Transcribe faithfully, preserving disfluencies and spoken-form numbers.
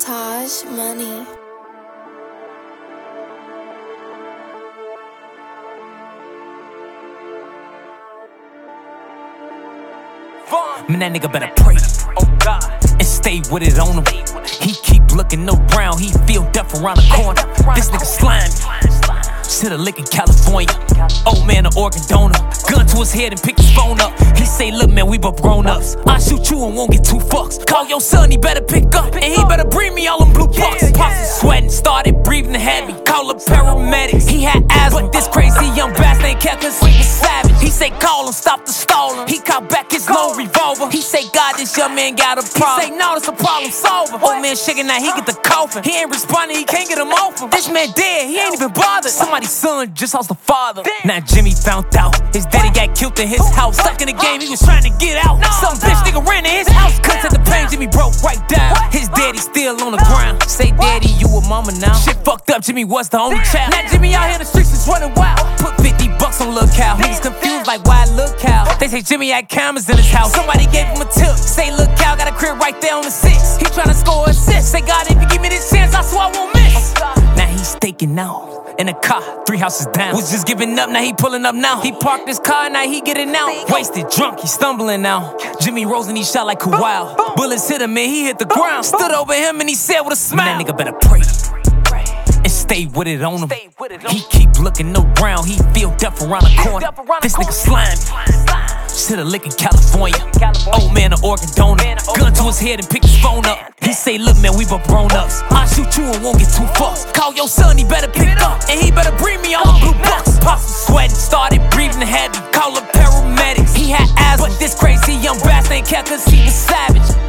Taj Money. Man, that nigga better pray, oh God, and stay with it on him. He keep looking around, he feel death around the corner. This nigga slimy, shit a lick in California. Old man, an organ donor, gun to his head and pick his phone up. He say, look man, we both grown ups. I shoot you and won't get two fucks. Call your son, he better pick up, and he better bring me all them blue bucks. Posse sweating, started breathing heavy, call up paramedics. He had asthma, but this crazy young bastard ain't care cause he was savage. He say call him, stop the stalling. He caught back his low revolver. He say God, this young man got a problem. He say no, that's a problem solver. Old man shaking now, he get the coffin. He ain't responding, he can't get him off him. This man dead, he ain't even bothered. Somebody's son just lost the father. Now Jimmy found out his daddy got killed in his house. Stuck in the game, he was trying to get out. Some bitch nigga ran in his house. Cuts at the pain, Jimmy broke right down. His daddy still on the ground. Say daddy, you a mama now. Shit fucked up, Jimmy was the only child. Now Jimmy out here in the streets is running wild. Put fifty bucks on Lil' Cal. Niggas confused like why Lil' Cal. They say Jimmy had cameras in his house. Somebody gave him a tip. Say Lil' Cal got a crib right there on the six. He tryna score a assist. Say God, if you give me this chance, I swear I won't miss. Now he's staking out in a car, three houses down. Was just giving up, now he pulling up now. He parked his car, now he getting out. Wasted, drunk, he stumbling now. Jimmy rose and he shot like Kawhi. Bullets hit him and he hit the ground. Stood over him and he said with a smile, that nigga better pray and stay with it on him. He keep looking around, he feel death around the corner. This nigga slimy, shit a lick in California. Old man, an organ donor, gun to his head and pick his phone up. He say, look man, we both grown ups. I shoot you and won't get two fucks. Call your son, he better pick up, and he better bring me all the blue bucks. Posse sweating, started breathing heavy, call up paramedics. He had asthma, but this crazy young bastard ain't care cause he was savage.